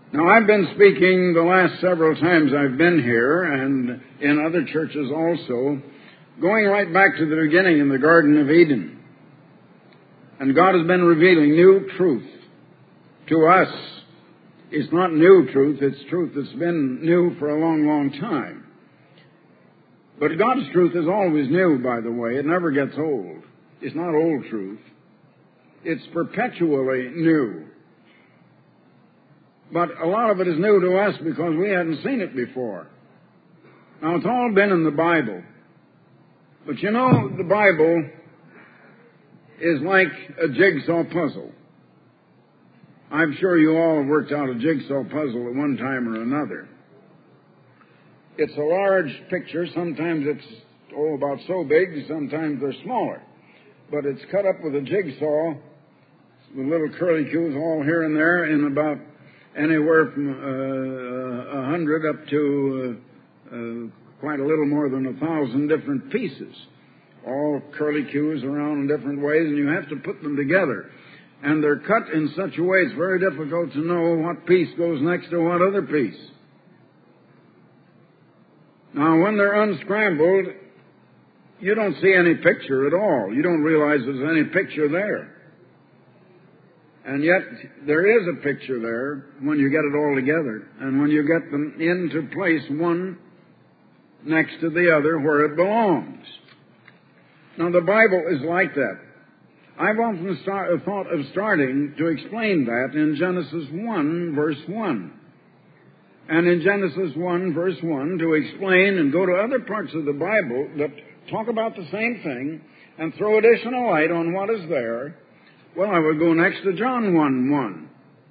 Now, I've been speaking the last several times I've been here, and in other churches also, going right back to the beginning in the Garden of Eden. And God has been revealing new truth to us. It's not new truth, it's truth that's been new for a long, long time. But God's truth is always new, by the way. It never gets old. It's not old truth. It's perpetually new. But a lot of it is new to us because we hadn't seen it before. Now, it's all been in the Bible. But you know, the Bible is like a jigsaw puzzle. I'm sure you all have worked out a jigsaw puzzle at one time or another. It's a large picture. Sometimes it's, about so big. Sometimes they're smaller. But it's cut up with a jigsaw with little curlicues all here and there in about anywhere from 100 up to quite a little more than 1,000 different pieces. All curlicues around in different ways, and you have to put them together. And they're cut in such a way it's very difficult to know what piece goes next to what other piece. Now, when they're unscrambled, you don't see any picture at all. You don't realize there's any picture there. And yet, there is a picture there when you get it all together. And when you get them into place, one next to the other where it belongs. Now, the Bible is like that. I've often thought of starting to explain that in Genesis 1, verse 1. And in Genesis 1, verse 1, to explain and go to other parts of the Bible that talk about the same thing and throw additional light on what is there. Well, I would go next to John 1:1.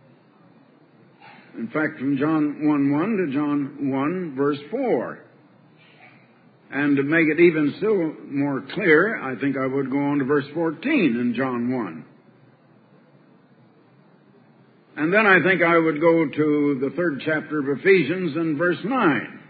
In fact, from John 1:1 to John 1, verse 4. And to make it even still more clear, I think I would go on to verse 14 in John 1. And then I think I would go to the 3rd chapter of Ephesians and verse 9,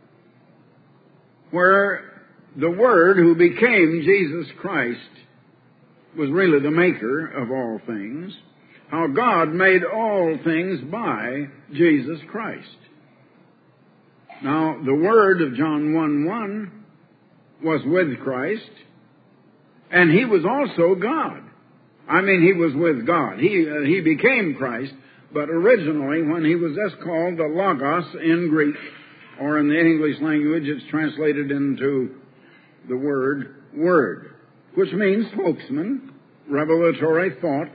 where the Word who became Jesus Christ was really the maker of all things, how God made all things by Jesus Christ. Now, the Word of John 1:1 was with Christ, and He was also God. I mean, He was with God. He became Christ, but originally, when He was just called the Logos in Greek, or in the English language, it's translated into the word Word, which means spokesman, revelatory thought.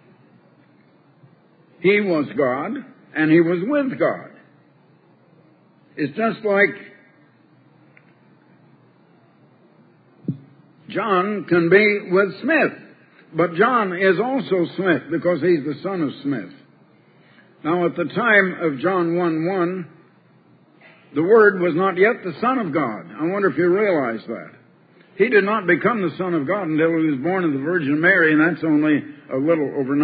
He was God, and He was with God. It's just like John can be with Smith, but John is also Smith because he's the son of Smith. Now, at the time of John 1:1, the Word was not yet the Son of God. I wonder if you realize that. He did not become the Son of God until He was born of the Virgin Mary, and that's only a little over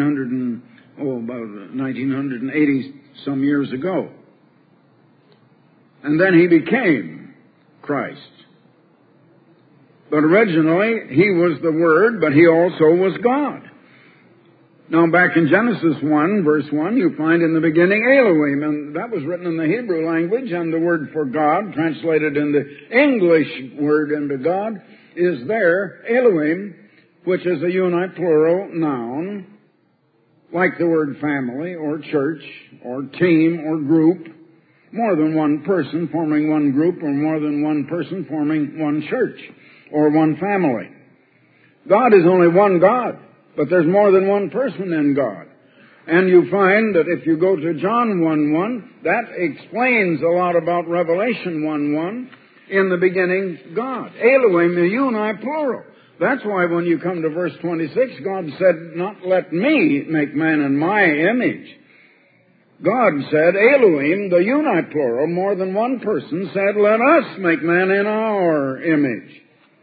1980 some years ago. And then He became Christ. But originally, He was the Word, but He also was God. Now, back in Genesis 1, verse 1, you find in the beginning Elohim, and that was written in the Hebrew language, and the word for God, translated in the English word into God, is there, Elohim, which is a uniplural noun, like the word family, or church, or team, or group, more than one person forming one group, or more than one person forming one church, or one family. God is only one God. But there's more than one person in God. And you find that if you go to John 1:1, that explains a lot about Revelation 1:1. In the beginning, God. Elohim, the uniplural. That's why when you come to verse 26, God said, not let me make man in my image. God said, Elohim, the uniplural, more than one person, said, let us make man in our image.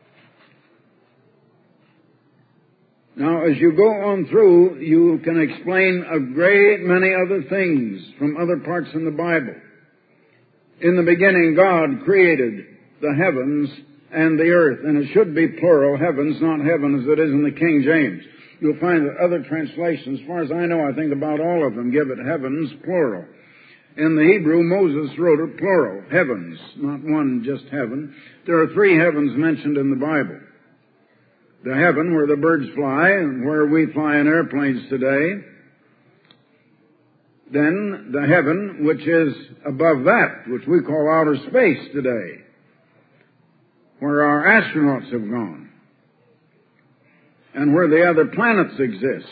Now, as you go on through, you can explain a great many other things from other parts in the Bible. In the beginning, God created the heavens and the earth, and it should be plural, heavens, not heaven, as it is in the King James. You'll find that other translations, as far as I know, I think about all of them, give it heavens, plural. In the Hebrew, Moses wrote it plural, heavens, not one, just heaven. There are 3 heavens mentioned in the Bible. The heaven where the birds fly and where we fly in airplanes today. Then the heaven which is above that, which we call outer space today, where our astronauts have gone, and where the other planets exist.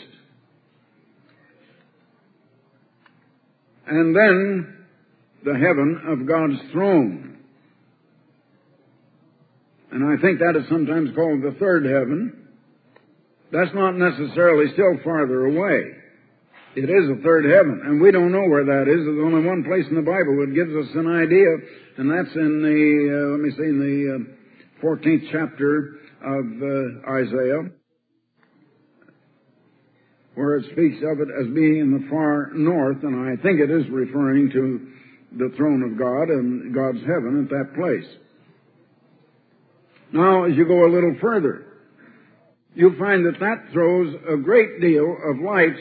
And then the heaven of God's throne. And I think that is sometimes called the third heaven. That's not necessarily still farther away. It is a third heaven, and we don't know where that is. There's only one place in the Bible that gives us an idea, and that's in the 14th chapter of Isaiah, where it speaks of it as being in the far north, and I think it is referring to the throne of God and God's heaven at that place. Now, as you go a little further, you find that that throws a great deal of light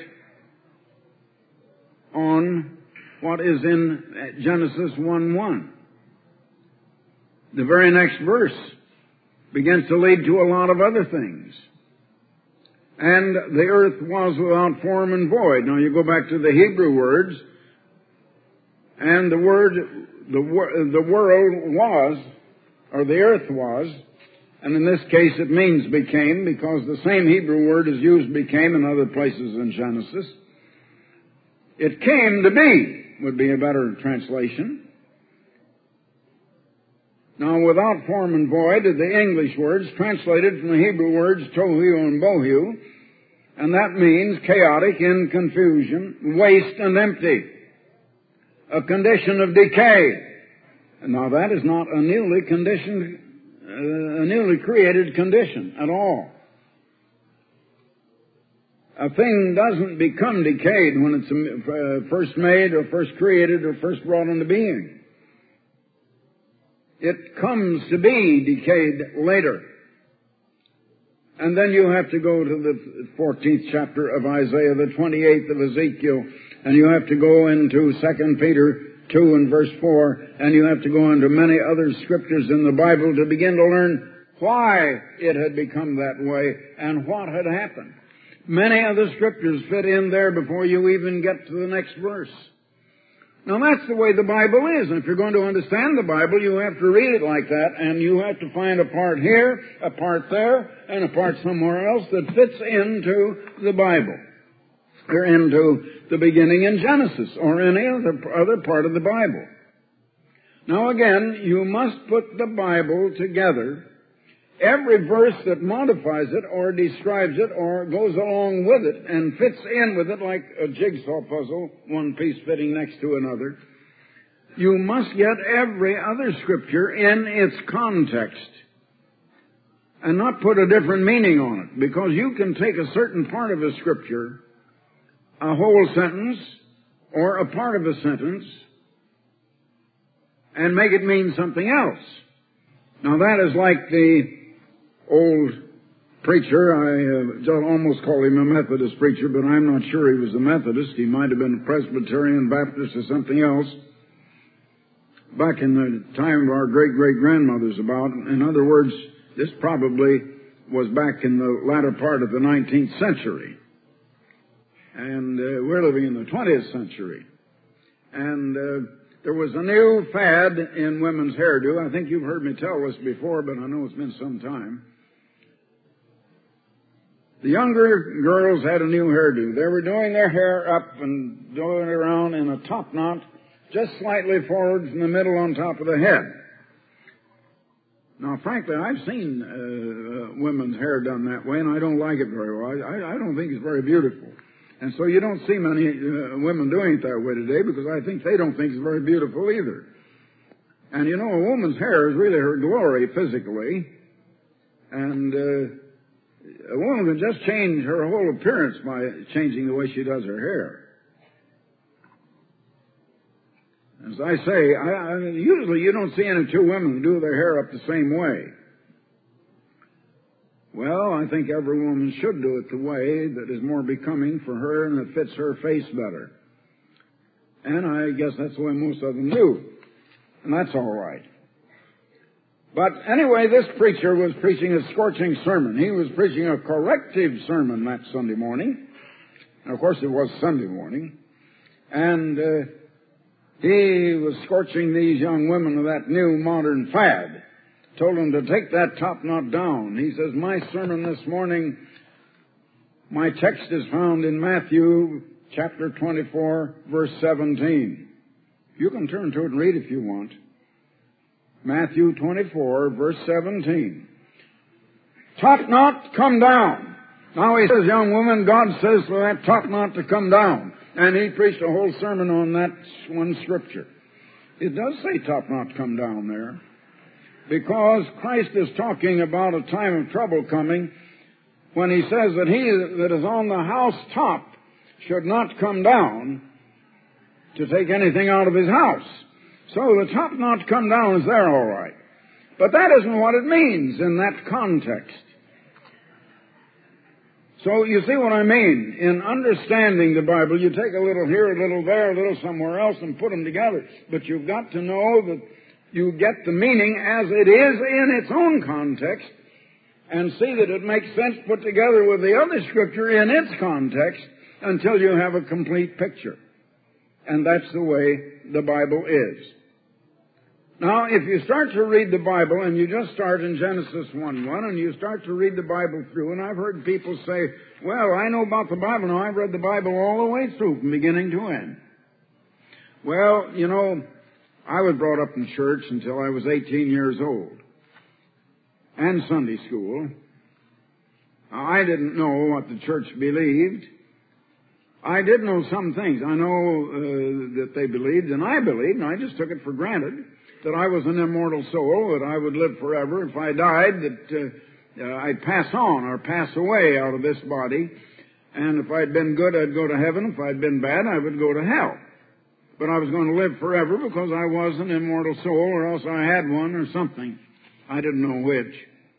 on what is in Genesis 1:1. The very next verse begins to lead to a lot of other things. And the earth was without form and void. Now you go back to the Hebrew words, and the world was, or the earth was, and in this case it means became, because the same Hebrew word is used became in other places in Genesis. It came to be, would be a better translation. Now, without form and void are the English words translated from the Hebrew words tohu and bohu, and that means chaotic, in confusion, waste and empty, a condition of decay. Now, that is not a newly created condition at all. A thing doesn't become decayed when it's first made or first created or first brought into being. It comes to be decayed later. And then you have to go to the 14th chapter of Isaiah, the 28th of Ezekiel, and you have to go into 2 Peter 2 and verse 4, and you have to go into many other scriptures in the Bible to begin to learn why it had become that way and what had happened. Many of the scriptures fit in there before you even get to the next verse. Now that's the way the Bible is. And if you're going to understand the Bible, you have to read it like that, and you have to find a part here, a part there, and a part somewhere else that fits into the Bible, or into the beginning in Genesis, or any other part of the Bible. Now again, you must put the Bible together. Every verse that modifies it or describes it or goes along with it and fits in with it like a jigsaw puzzle, one piece fitting next to another, you must get every other scripture in its context and not put a different meaning on it, because you can take a certain part of a scripture, a whole sentence or a part of a sentence, and make it mean something else. Now that is like the old preacher, I almost call him a Methodist preacher, but I'm not sure he was a Methodist. He might have been a Presbyterian, Baptist, or something else. Back in the time of our great-great-grandmothers about. In other words, this probably was back in the latter part of the 19th century. And we're living in the 20th century. And there was a new fad in women's hairdo. I think you've heard me tell this before, but I know it's been some time. The younger girls had a new hairdo. They were doing their hair up and doing it around in a top knot, just slightly forward from the middle on top of the head. Now, frankly, I've seen women's hair done that way, and I don't like it very well. I don't think it's very beautiful. And so you don't see many women doing it that way today, because I think they don't think it's very beautiful either. And you know, a woman's hair is really her glory physically, and a woman can just change her whole appearance by changing the way she does her hair. As I say, usually you don't see any two women do their hair up the same way. Well, I think every woman should do it the way that is more becoming for her and that fits her face better. And I guess that's the way most of them do. And that's all right. But anyway, this preacher was preaching a scorching sermon. He was preaching a corrective sermon that Sunday morning. And of course, it was Sunday morning. And he was scorching these young women with that new modern fad. Told them to take that top knot down. He says, my sermon this morning, my text is found in Matthew chapter 24, verse 17. You can turn to it and read if you want. Matthew 24, verse 17. Top knot, come down. Now he says, young woman, God says for that top knot to come down. And he preached a whole sermon on that one scripture. It does say top knot, come down there. Because Christ is talking about a time of trouble coming when he says that he that is on the housetop should not come down to take anything out of his house. So the top knot come down is there all right. But that isn't what it means in that context. So you see what I mean? In understanding the Bible, you take a little here, a little there, a little somewhere else and put them together. But you've got to know that you get the meaning as it is in its own context and see that it makes sense put together with the other scripture in its context until you have a complete picture. And that's the way the Bible is. Now, if you start to read the Bible and you just start in Genesis 1:1 and you start to read the Bible through, and I've heard people say, well, I know about the Bible now. I've read the Bible all the way through from beginning to end. Well, you know, I was brought up in church until I was 18 years old. And Sunday school. I didn't know what the church believed. I did know some things. I know that they believed, and I believed, and I just took it for granted that I was an immortal soul, that I would live forever. If I died, that I'd pass on or pass away out of this body. And if I'd been good, I'd go to heaven. If I'd been bad, I would go to hell. But I was going to live forever because I was an immortal soul, or else I had one or something. I didn't know which.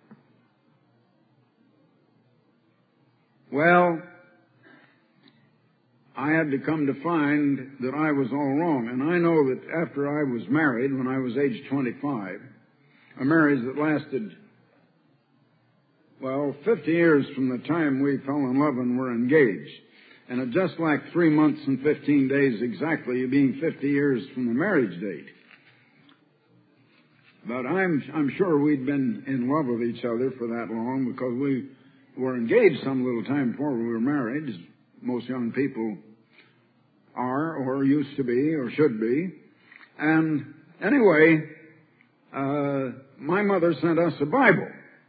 Well, I had to come to find that I was all wrong. And I know that after I was married, when I was age 25, a marriage that lasted, 50 years from the time we fell in love and were engaged. And it just like 3 months and 15 days exactly, being 50 years from the marriage date. But I'm sure we'd been in love with each other for that long because we were engaged some little time before we were married, as most young people are or used to be or should be. And anyway, my mother sent us a Bible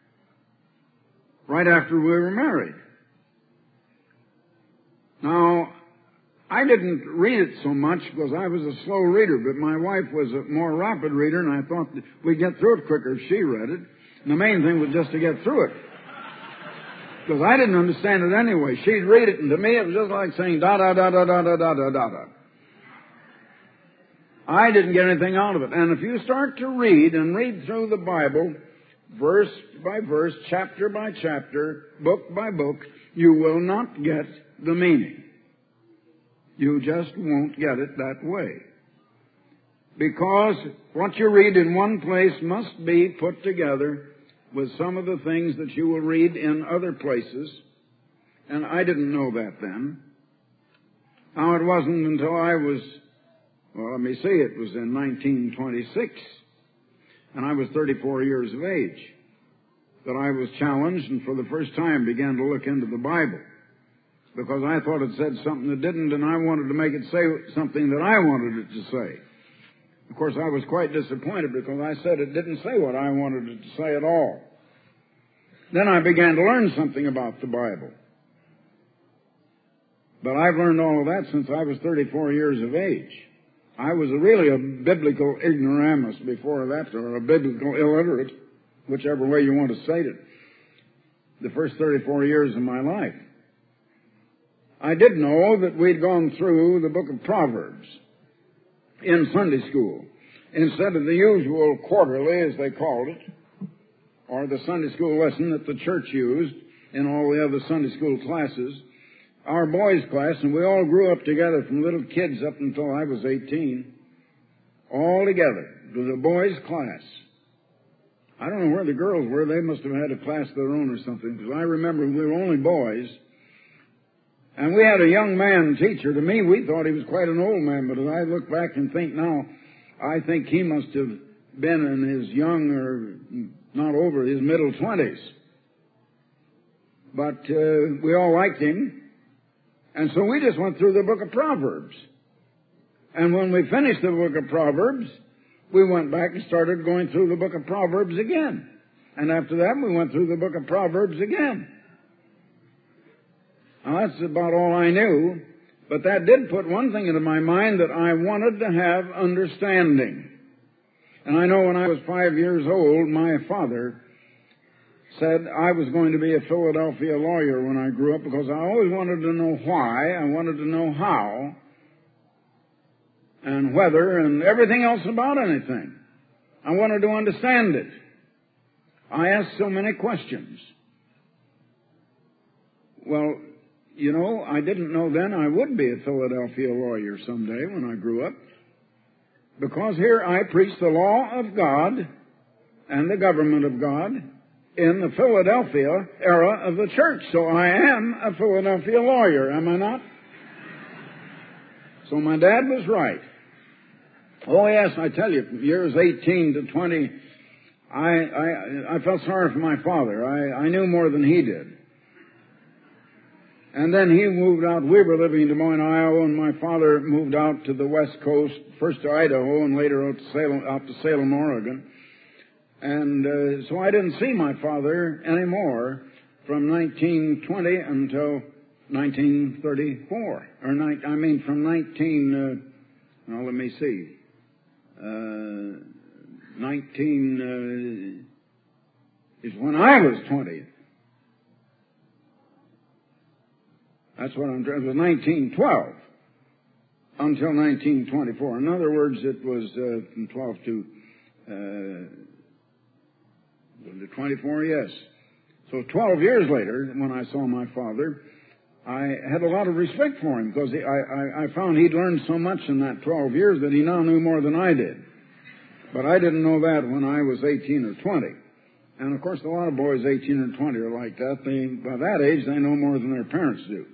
right after we were married. Now, I didn't read it so much because I was a slow reader, but my wife was a more rapid reader, and I thought that we'd get through it quicker if she read it. And the main thing was just to get through it. Because I didn't understand it anyway. She'd read it, and to me it was just like saying da-da-da-da-da-da-da-da-da. I didn't get anything out of it. And if you start to read and read through the Bible, verse by verse, chapter by chapter, book by book, you will not get the meaning. You just won't get it that way. Because what you read in one place must be put together with some of the things that you will read in other places. And I didn't know that then. Now, it wasn't until I was, it was in 1926, and I was 34 years of age, that I was challenged and for the first time began to look into the Bible. Because I thought it said something that didn't, and I wanted to make it say something that I wanted it to say. Of course, I was quite disappointed because I said it didn't say what I wanted it to say at all. Then I began to learn something about the Bible. But I've learned all of that since I was 34 years of age. I was really a biblical ignoramus before that, or a biblical illiterate, whichever way you want to state it, the first 34 years of my life. I did know that we'd gone through the book of Proverbs in Sunday school, instead of the usual quarterly, as they called it, or the Sunday school lesson that the church used in all the other Sunday school classes. our boys' class, and we all grew up together from little kids up until I was 18. All together. It was a boys' class. I don't know where the girls were. They must have had a class of their own or something, because I remember we were only boys. And we had a young man teacher. To me, we thought he was quite an old man, but as I look back and think now, I think he must have been in his young, or not over, his middle 20s. But we all liked him. And so we just went through the book of Proverbs. And when we finished the book of Proverbs, we went back and started going through the book of Proverbs again. And after that, we went through the book of Proverbs again. Now, that's about all I knew. But that did put one thing into my mind, that I wanted to have understanding. And I know when I was 5 years old, my father said I was going to be a Philadelphia lawyer when I grew up, because I always wanted to know why, I wanted to know how, and whether, and everything else about anything. I wanted to understand it. I asked so many questions. Well, you know, I didn't know then I would be a Philadelphia lawyer someday when I grew up, because here I preach the law of God and the government of God in the Philadelphia era of the church. So I am a Philadelphia lawyer, am I not? So my dad was right. Oh yes, I tell you, from years 18 to 20, I felt sorry for my father. I knew more than he did. And then he moved out. We were living in Des Moines, Iowa, and my father moved out to the West Coast, first to Idaho and later out to Salem, Oregon. And so I didn't see my father anymore from 1920 until 1934. From 19 is when I was 20. That's what I'm trying. It was 1912 until 1924. In other words, it was from 12 to 24, yes. So 12 years later, when I saw my father, I had a lot of respect for him, because I found he'd learned so much in that 12 years that he now knew more than I did. But I didn't know that when I was 18 or 20. And, of course, a lot of boys 18 or 20 are like that. By that age, they know more than their parents do.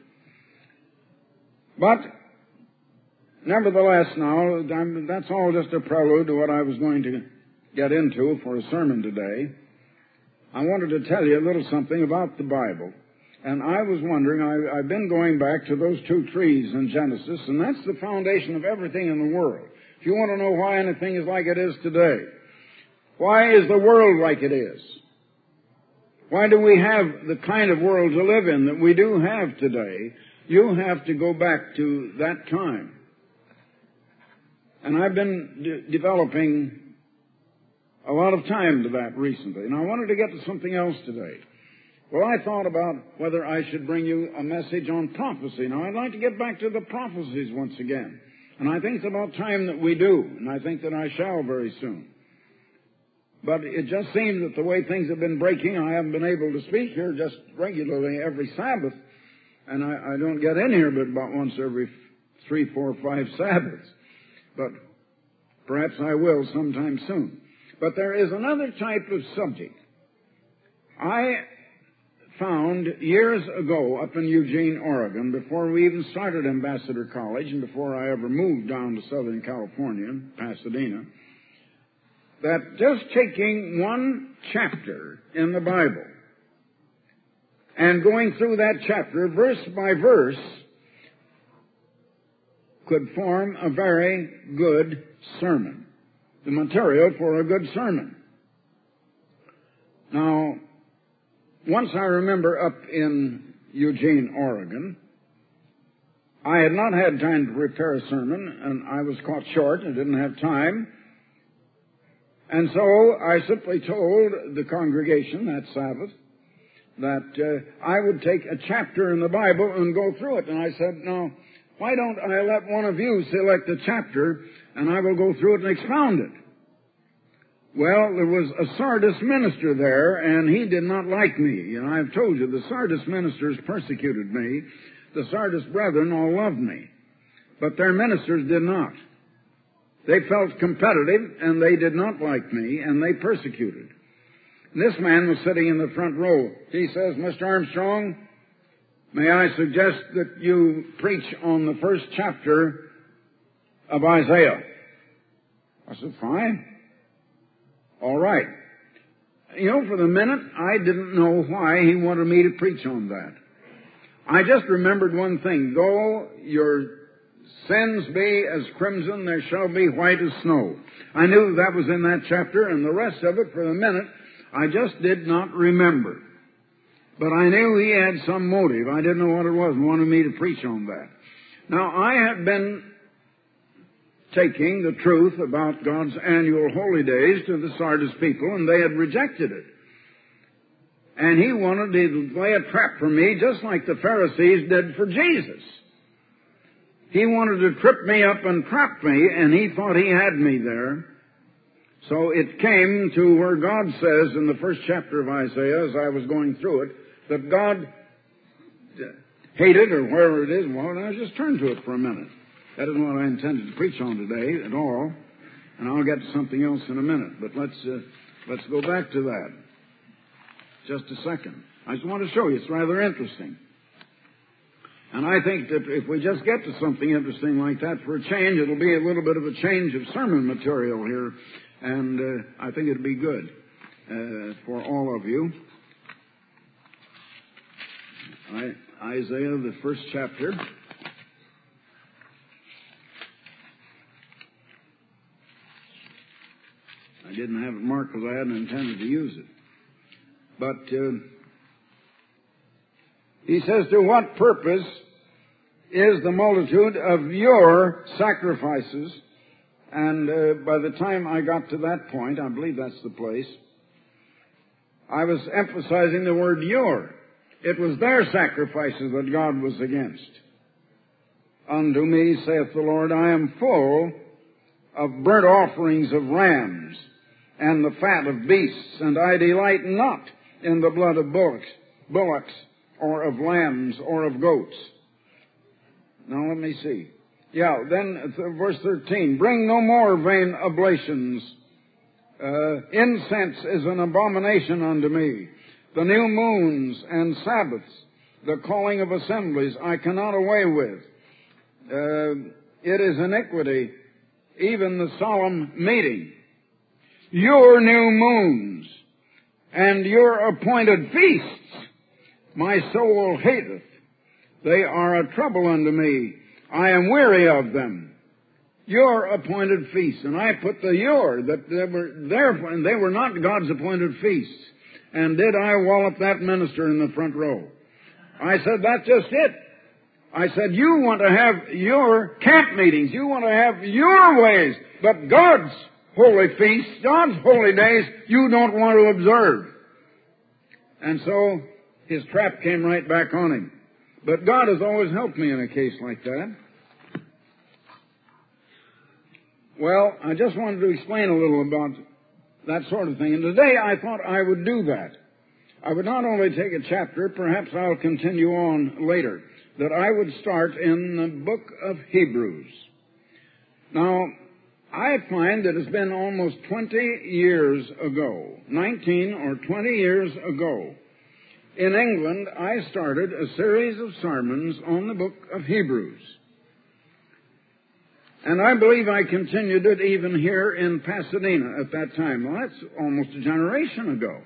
But, nevertheless, now, that's all just a prelude to what I was going to get into for a sermon today. I wanted to tell you a little something about the Bible. And I was wondering, I've been going back to those two trees in Genesis, and that's the foundation of everything in the world. If you want to know why anything is like it is today, why is the world like it is? Why do we have the kind of world to live in that we do have today? You have to go back to that time. And I've been developing a lot of time to that recently. And I wanted to get to something else today. Well, I thought about whether I should bring you a message on prophecy. Now, I'd like to get back to the prophecies once again. And I think it's about time that we do. And I think that I shall very soon. But it just seems that the way things have been breaking, I haven't been able to speak here just regularly every Sabbath. And I don't get in here but about once every 3, 4, 5 Sabbaths. But perhaps I will sometime soon. But there is another type of subject. I found years ago up in Eugene, Oregon, before we even started Ambassador College and before I ever moved down to Southern California, Pasadena, that just taking one chapter in the Bible and going through that chapter verse by verse could form a very good sermon, the material for a good sermon. Now, once I remember up in Eugene, Oregon, I had not had time to prepare a sermon, and I was caught short and didn't have time. And so I simply told the congregation that Sabbath that I would take a chapter in the Bible and go through it. And I said, now, why don't I let one of you select a chapter and I will go through it and expound it? Well, there was a Sardis minister there, and he did not like me. And I've told you, the Sardis ministers persecuted me. The Sardis brethren all loved me, but their ministers did not. They felt competitive, and they did not like me, and they persecuted. And this man was sitting in the front row. He says, Mr. Armstrong, may I suggest that you preach on the first chapter of Isaiah? I said, fine. All right. You know, for the minute, I didn't know why he wanted me to preach on that. I just remembered one thing. Though your sins be as crimson, they shall be white as snow. I knew that was in that chapter, and the rest of it, for the minute, I just did not remember. But I knew he had some motive. I didn't know what it was and wanted me to preach on that. Now, I had been taking the truth about God's annual holy days to the Sardis people, and they had rejected it. And he wanted to lay a trap for me, just like the Pharisees did for Jesus. He wanted to trip me up and trap me, and he thought he had me there. So it came to where God says in the first chapter of Isaiah, as I was going through it, that God hated, or wherever it is. Well, now just turn to it for a minute. That isn't what I intended to preach on today at all, and I'll get to something else in a minute. But let's go back to that. Just a second. I just want to show you. It's rather interesting. And I think that if we just get to something interesting like that for a change, it'll be a little bit of a change of sermon material here, and I think it'll be good for all of you. Isaiah, the first chapter. I didn't have it marked because I hadn't intended to use it. But he says, to what purpose is the multitude of your sacrifices? And by the time I got to that point, I believe that's the place, I was emphasizing the word your. It was their sacrifices that God was against. Unto me, saith the Lord, I am full of burnt offerings of rams and the fat of beasts, and I delight not in the blood of bullocks, or of lambs, or of goats. Now let me see. Yeah, then verse 13. Bring no more vain oblations. Incense is an abomination unto me. The new moons and Sabbaths, the calling of assemblies, I cannot away with. It is iniquity, even the solemn meeting. Your new moons and your appointed feasts, my soul hateth. They are a trouble unto me. I am weary of them. Your appointed feasts. And I put the your, that they were there, and they were not God's appointed feasts. And did I wallop that minister in the front row? I said, that's just it. I said, you want to have your camp meetings. You want to have your ways. But God's holy feasts, God's holy days, you don't want to observe. And so his trap came right back on him. But God has always helped me in a case like that. Well, I just wanted to explain a little about that sort of thing. And today I thought I would do that. I would not only take a chapter, perhaps I'll continue on later, that I would start in the book of Hebrews. Now, I find that it's been almost 20 years ago, 19 or 20 years ago, in England, I started a series of sermons on the book of Hebrews. And I believe I continued it even here in Pasadena at that time. Well, that's almost a generation ago.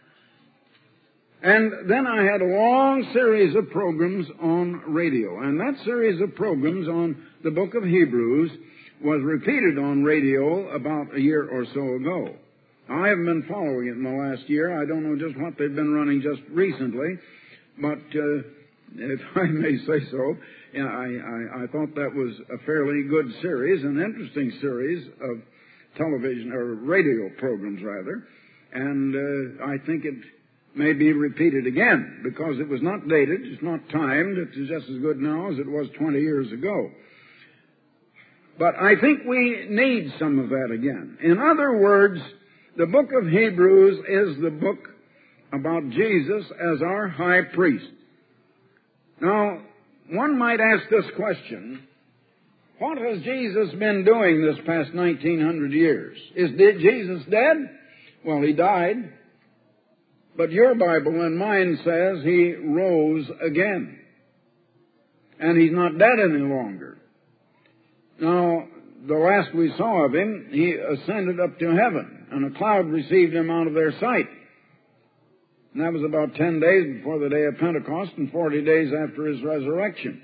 And then I had a long series of programs on radio. And that series of programs on the book of Hebrews was repeated on radio about a year or so ago. I haven't been following it in the last year. I don't know just what they've been running just recently. But if I may say so, I thought that was a fairly good series, an interesting series of television, or radio programs rather. And I think it may be repeated again, because it was not dated, it's not timed, it's just as good now as it was 20 years ago. But I think we need some of that again. In other words, the book of Hebrews is the book about Jesus as our high priest. Now, one might ask this question: what has Jesus been doing this past 1900 years? Is Jesus dead? Well, he died. But your Bible and mine says he rose again. And he's not dead any longer. Now, the last we saw of him, he ascended up to heaven, and a cloud received him out of their sight. And that was about 10 days before the day of Pentecost and 40 days after his resurrection.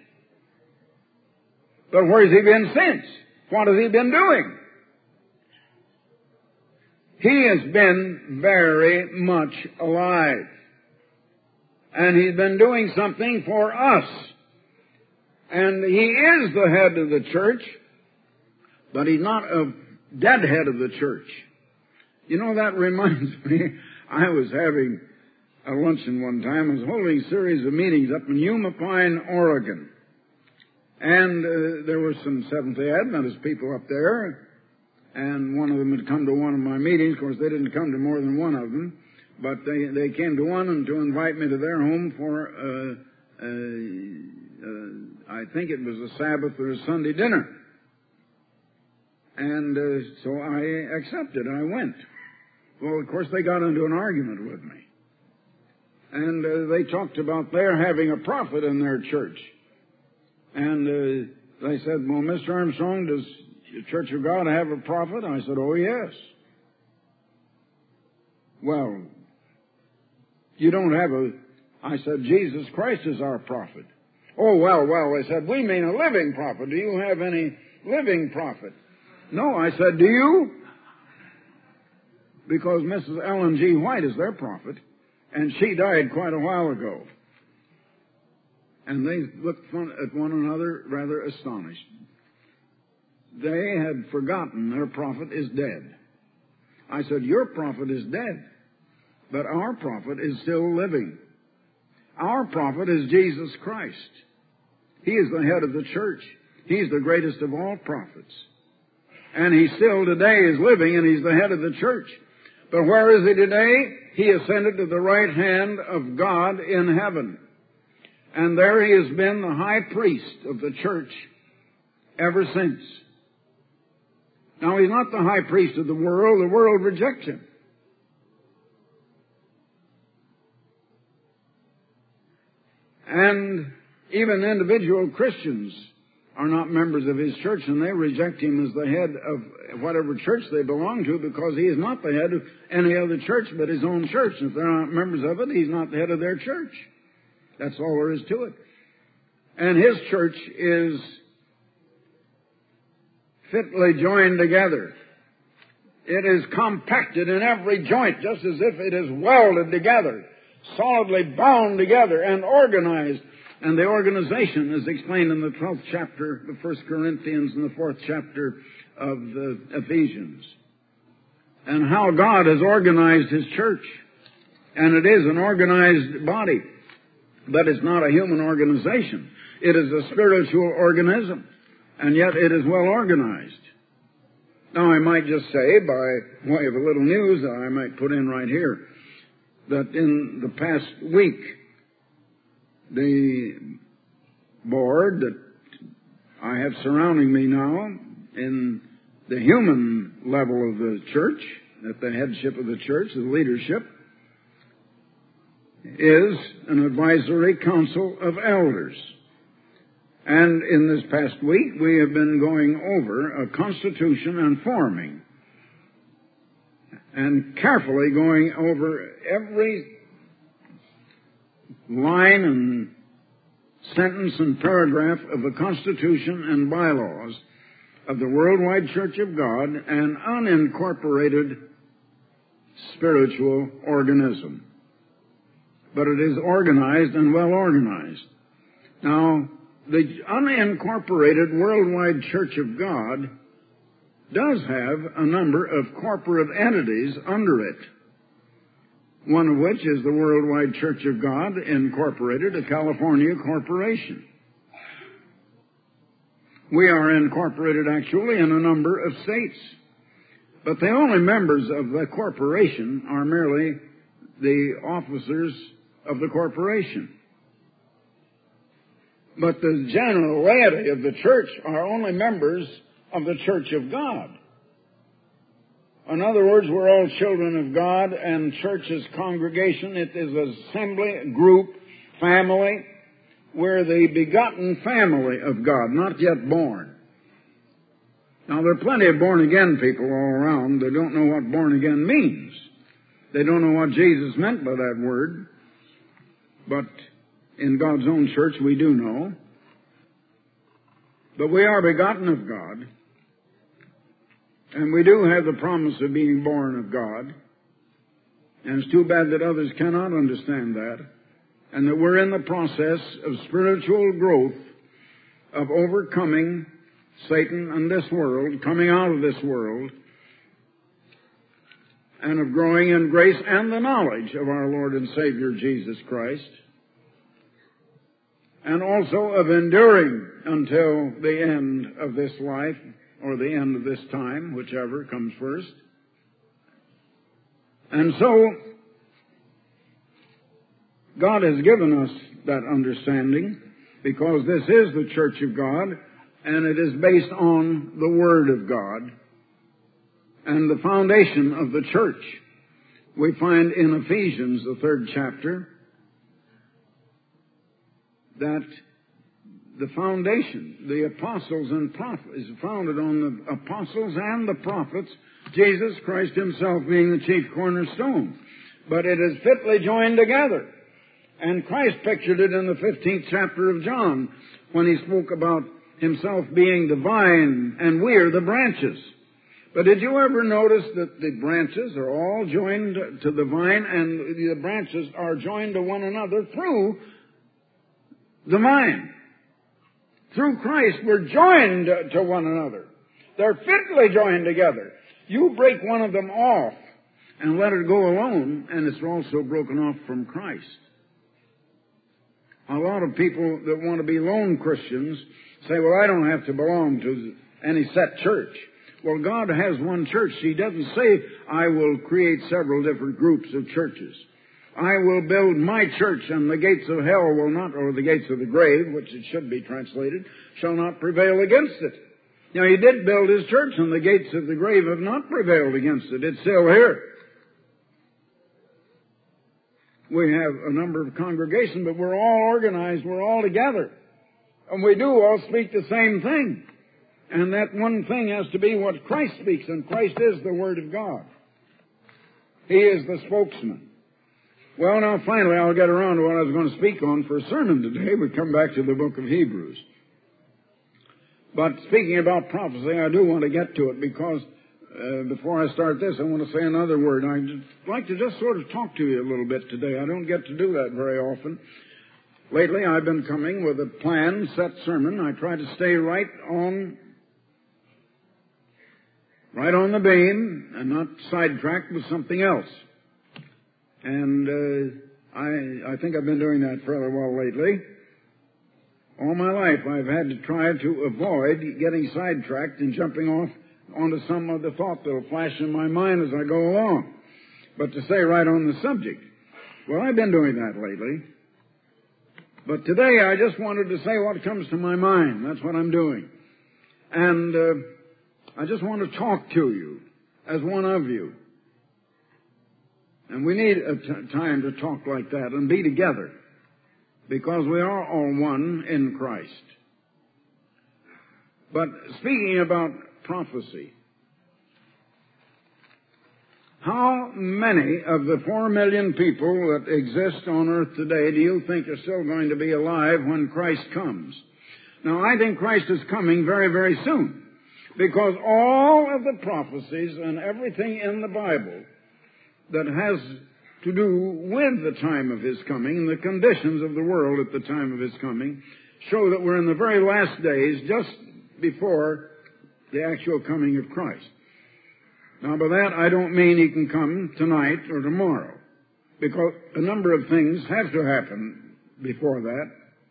But where's he been since? What has he been doing? He has been very much alive. And he's been doing something for us. And he is the head of the church, but he's not a dead head of the church. You know, that reminds me, I was having a luncheon one time. I was holding a series of meetings up in Yuma Pine, Oregon. And there were some Seventh-day Adventist people up there, and one of them had come to one of my meetings. Of course, they didn't come to more than one of them, but they came to one and to invite me to their home for, I think it was a Sabbath or a Sunday dinner. And so I accepted. I went. Well, of course, they got into an argument with me. And they talked about their having a prophet in their church. And they said, well, Mr. Armstrong, does the Church of God have a prophet? I said, oh, yes. Well, you don't have I said, Jesus Christ is our prophet. Oh, well, they said, we mean a living prophet. Do you have any living prophet? No, I said, do you? Because Mrs. Ellen G. White is their prophet, and she died quite a while ago. And they looked at one another rather astonished. They had forgotten their prophet is dead. I said, your prophet is dead, but our prophet is still living. Our prophet is Jesus Christ. He is the head of the church. He's the greatest of all prophets. And he still today is living, and he's the head of the church. But where is he today? He ascended to the right hand of God in heaven. And there he has been the high priest of the church ever since. Now, he's not the high priest of the world. The world rejects him. And even individual Christians are not members of his church, and they reject him as the head of whatever church they belong to, because he is not the head of any other church but his own church. And if they're not members of it, he's not the head of their church. That's all there is to it. And his church is fitly joined together. It is compacted in every joint, just as if it is welded together, solidly bound together and organized. And the organization is explained in the 12th chapter of 1 Corinthians and the 4th chapter of Ephesians. And how God has organized his church. And it is an organized body. But it's not a human organization. It is a spiritual organism. And yet it is well organized. Now, I might just say, by way of a little news that I might put in right here, that in the past week, the board that I have surrounding me now in the human level of the church, at the headship of the church, the leadership, is an advisory council of elders. And in this past week, we have been going over a constitution and forming, and carefully going over every line and sentence and paragraph of the Constitution and bylaws of the Worldwide Church of God, an unincorporated spiritual organism. But it is organized and well organized. Now, the unincorporated Worldwide Church of God does have a number of corporate entities under it, one of which is the Worldwide Church of God Incorporated, a California corporation. We are incorporated actually in a number of states, but the only members of the corporation are merely the officers of the corporation. But the general laity of the church are only members of the church of God. In other words, we're all children of God, and church is congregation. It is assembly, group, family. We're the begotten family of God, not yet born. Now, there are plenty of born-again people all around. They don't know what born-again means. They don't know what Jesus meant by that word. But in God's own church, we do know. But we are begotten of God. And we do have the promise of being born of God. And it's too bad that others cannot understand that. And that we're in the process of spiritual growth, of overcoming Satan and this world, coming out of this world, and of growing in grace and the knowledge of our Lord and Savior Jesus Christ, and also of enduring until the end of this life, or the end of this time, whichever comes first. And so, God has given us that understanding, because this is the church of God, and it is based on the Word of God. And the foundation of the church we find in Ephesians, the 3rd chapter, that the foundation, the apostles and prophets, is founded on the apostles and the prophets, Jesus Christ himself being the chief cornerstone. But it is fitly joined together. And Christ pictured it in the 15th chapter of John when he spoke about himself being the vine and we are the branches. But did you ever notice that the branches are all joined to the vine, and the branches are joined to one another through the vine? Through Christ, we're joined to one another. They're fitly joined together. You break one of them off and let it go alone, and it's also broken off from Christ. A lot of people that want to be lone Christians say, well, I don't have to belong to any set church. Well, God has one church. He doesn't say, I will create several different groups of churches. I will build my church, and the gates of hell will not, or the gates of the grave, which it should be translated, shall not prevail against it. Now, he did build his church, and the gates of the grave have not prevailed against it. It's still here. We have a number of congregations, but we're all organized, we're all together. And we do all speak the same thing. And that one thing has to be what Christ speaks, and Christ is the Word of God. He is the spokesman. Well, now finally I'll get around to what I was going to speak on for a sermon today. We come back to the book of Hebrews. But speaking about prophecy, I do want to get to it because before I start this, I want to say another word. I'd like to just sort of talk to you a little bit today. I don't get to do that very often. Lately I've been coming with a planned, set sermon. I try to stay right on the beam and not sidetracked with something else. And I think I've been doing that fairly well lately. All my life I've had to try to avoid getting sidetracked and jumping off onto some of the thought that will flash in my mind as I go along. But to stay right on the subject. Well, I've been doing that lately. But today I just wanted to say what comes to my mind. That's what I'm doing. And I just want to talk to you as one of you. And we need a time to talk like that and be together, because we are all one in Christ. But speaking about prophecy, how many of the 4 million people that exist on earth today do you think are still going to be alive when Christ comes? Now, I think Christ is coming very, very soon, because all of the prophecies and everything in the Bible that has to do with the time of His coming and the conditions of the world at the time of His coming show that we're in the very last days, just before the actual coming of Christ. Now, by that, I don't mean He can come tonight or tomorrow, because a number of things have to happen before that.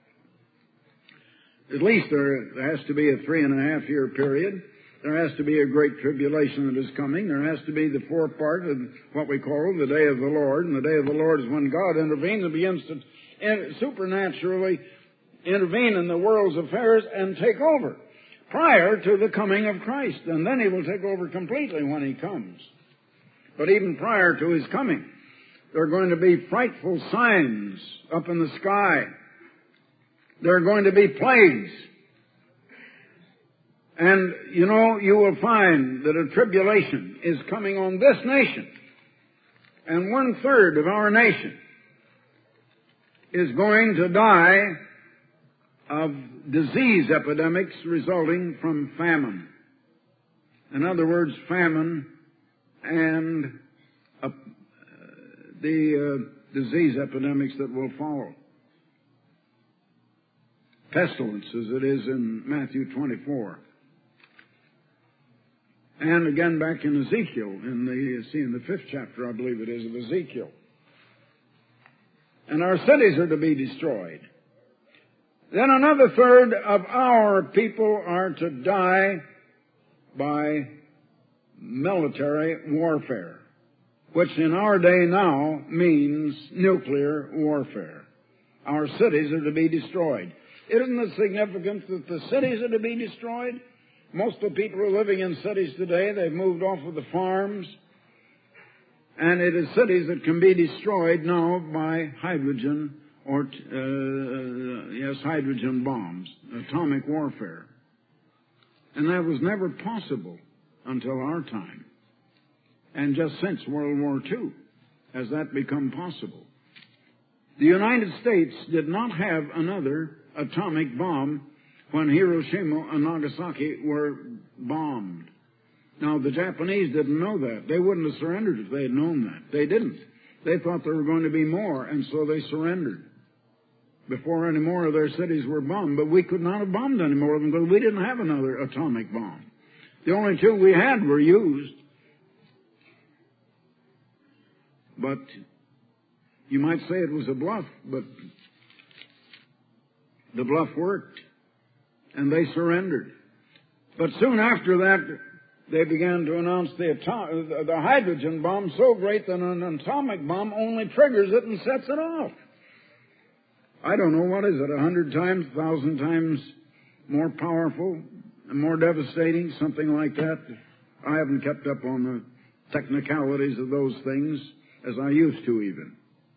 At least there has to be a 3.5-year period. There has to be a great tribulation that is coming. There has to be the forepart of what we call the day of the Lord. And the day of the Lord is when God intervenes and begins to supernaturally intervene in the world's affairs and take over prior to the coming of Christ. And then He will take over completely when He comes. But even prior to His coming, there are going to be frightful signs up in the sky. There are going to be plagues. And, you know, you will find that a tribulation is coming on this nation. And 1/3 of our nation is going to die of disease epidemics resulting from famine. In other words, famine and the disease epidemics that will follow. Pestilence, as it is in Matthew 24. And again back in Ezekiel, in the 5th chapter, I believe it is, of Ezekiel. And our cities are to be destroyed. Then another 1/3 of our people are to die by military warfare, which in our day now means nuclear warfare. Our cities are to be destroyed. Isn't it significant that the cities are to be destroyed? Most of the people who are living in cities today, they've moved off of the farms, and it is cities that can be destroyed now by hydrogen or, hydrogen bombs, atomic warfare. And that was never possible until our time. And just since World War II has that become possible. The United States did not have another atomic bomb when Hiroshima and Nagasaki were bombed. Now, the Japanese didn't know that. They wouldn't have surrendered if they had known that. They didn't. They thought there were going to be more, and so they surrendered before any more of their cities were bombed. But we could not have bombed any more of them because we didn't have another atomic bomb. The only 2 we had were used. But you might say it was a bluff, but the bluff worked, and they surrendered. But soon after that, they began to announce the hydrogen bomb so great that an atomic bomb only triggers it and sets it off. I don't know, what is it, 100 times, 1,000 times more powerful and more devastating, something like that. I haven't kept up on the technicalities of those things as I used to even.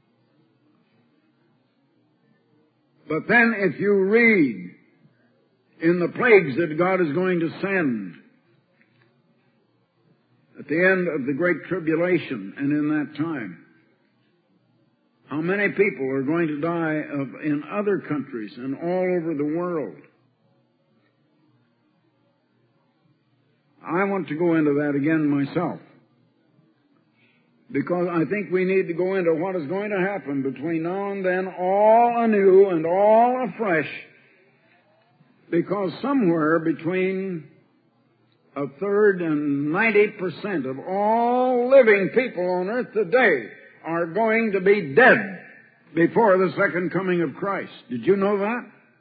But then if you read in the plagues that God is going to send at the end of the Great Tribulation and in that time, how many people are going to die in other countries and all over the world. I want to go into that again myself, because I think we need to go into what is going to happen between now and then, all anew and all afresh, because somewhere between 1/3 and 90% of all living people on earth today are going to be dead before the second coming of Christ. Did you know that?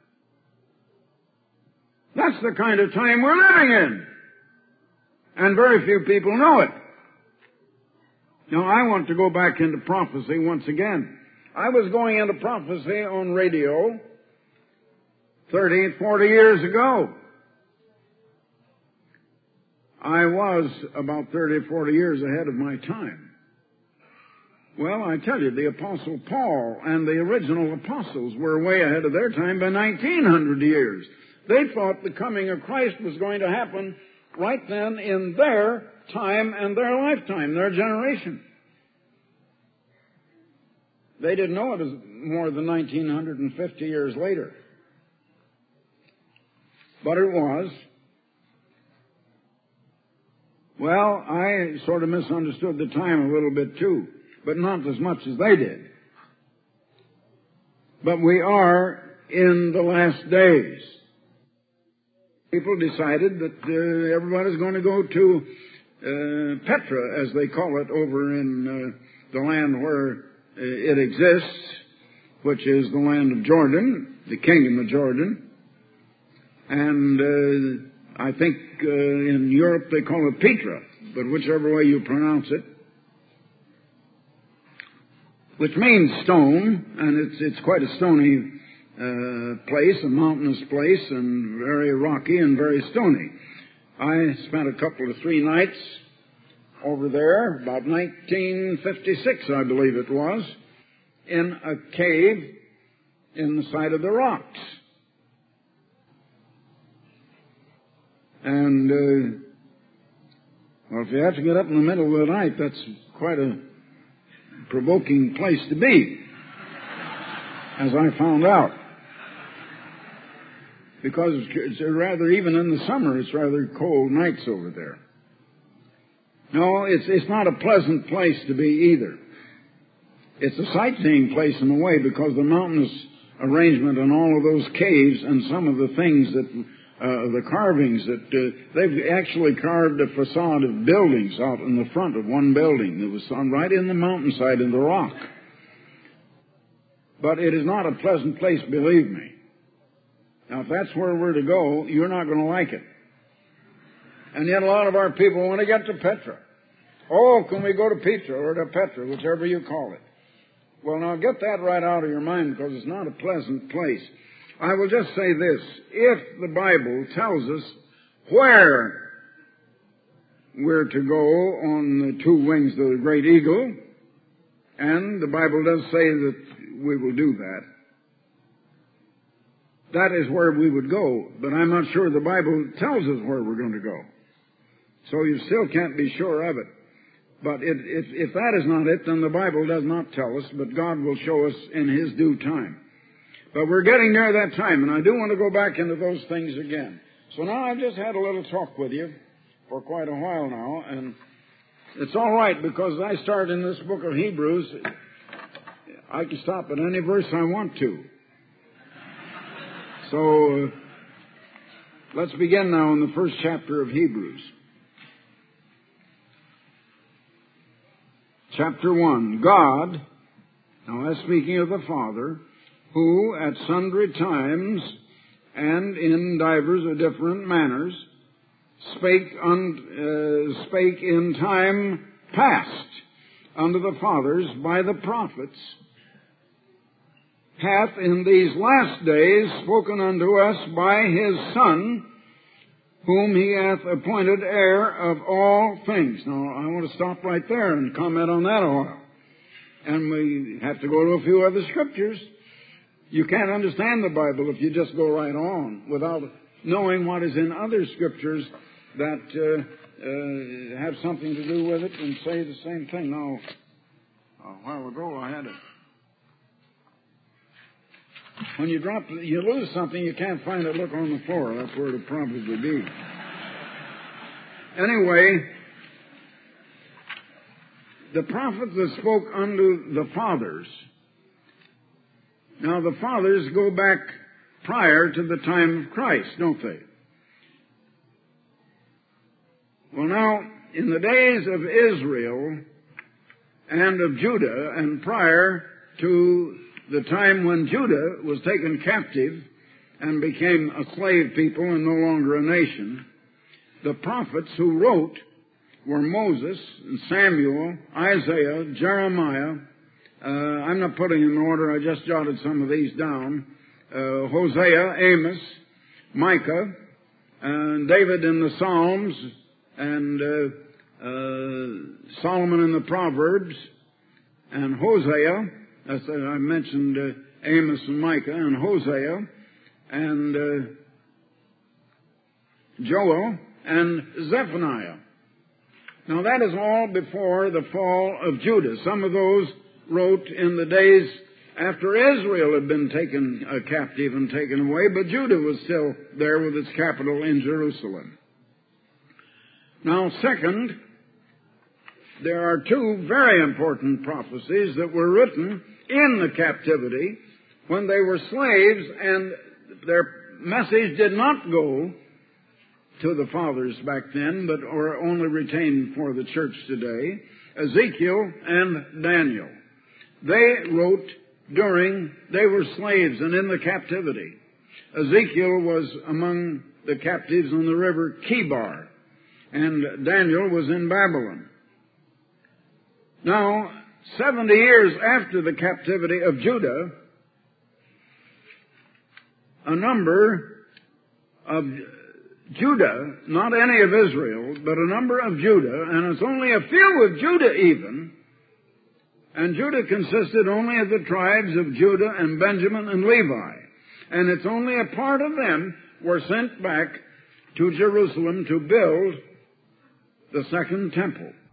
That's the kind of time we're living in. And very few people know it. Now, I want to go back into prophecy once again. I was going into prophecy on radio 30, 40 years ago. I was about 30, 40 years ahead of my time. Well, I tell you, the Apostle Paul and the original apostles were way ahead of their time by 1900 years. They thought the coming of Christ was going to happen right then in their time and their lifetime, their generation. They didn't know it was more than 1950 years later. But it was. Well, I sort of misunderstood the time a little bit too, but not as much as they did. But we are in the last days. People decided that everybody's going to go to Petra, as they call it, over in the land where it exists, which is the land of Jordan, the kingdom of Jordan. And I think in Europe they call it Petra, but whichever way you pronounce it, which means stone, and it's quite a stony place, a mountainous place, and very rocky and very stony. I spent a couple of 3 nights over there, about 1956, I believe it was, in a cave in the side of the rocks. And, well, if you have to get up in the middle of the night, that's quite a provoking place to be, as I found out. Because it's rather, even in the summer, it's rather cold nights over there. No, it's not a pleasant place to be either. It's a sightseeing place in a way, because the mountainous arrangement and all of those caves and some of the things that, the carvings that, they've actually carved a facade of buildings out in the front of one building that was on right in the mountainside in the rock. But it is not a pleasant place, believe me. Now, if that's where we're to go, you're not going to like it. And yet a lot of our people want to get to Petra. Oh, can we go to Petra or to Petra, whichever you call it. Well, now get that right out of your mind, because it's not a pleasant place. I will just say this. If the Bible tells us where we're to go on the 2 wings of the great eagle, and the Bible does say that we will do that, that is where we would go. But I'm not sure the Bible tells us where we're going to go. So you still can't be sure of it. But if that is not it, then the Bible does not tell us, but God will show us in His due time. But we're getting near that time, and I do want to go back into those things again. So now I've just had a little talk with you for quite a while now, and it's all right, because I start in this book of Hebrews. I can stop at any verse I want to. So let's begin now in the first chapter of Hebrews. Chapter 1. God, now that's speaking of the Father, who at sundry times and in divers or different manners spake in time past unto the fathers by the prophets, hath in these last days spoken unto us by His Son, whom He hath appointed heir of all things. Now, I want to stop right there and comment on that a while. And we have to go to a few other scriptures. You can't understand the Bible if you just go right on without knowing what is in other scriptures that have something to do with it and say the same thing. Now, a while ago I had it. When you lose something, you can't find it. Look on the floor. That's where it'll probably be. Anyway, the prophets that spoke unto the fathers. Now, the fathers go back prior to the time of Christ, don't they? Well, now, in the days of Israel and of Judah, and prior to the time when Judah was taken captive and became a slave people and no longer a nation, the prophets who wrote were Moses and Samuel, Isaiah, Jeremiah. I'm not putting in order, I just jotted some of these down. Hosea, Amos, Micah, and David in the Psalms, and Solomon in the Proverbs, and Hosea. I mentioned Amos and Micah and Hosea and Joel and Zephaniah. Now that is all before the fall of Judah. Some of those wrote in the days after Israel had been taken captive and taken away, but Judah was still there with its capital in Jerusalem. Now, second, there are 2 very important prophecies that were written in the captivity when they were slaves, and their message did not go to the fathers back then, but were only retained for the church today. Ezekiel and Daniel. They wrote they were slaves and in the captivity. Ezekiel was among the captives on the river Chebar, and Daniel was in Babylon. Now, 70 years after the captivity of Judah, a number of Judah, not any of Israel, but a number of Judah, and it's only a few of Judah even, and Judah consisted only of the tribes of Judah and Benjamin and Levi, and it's only a part of them were sent back to Jerusalem to build the second temple.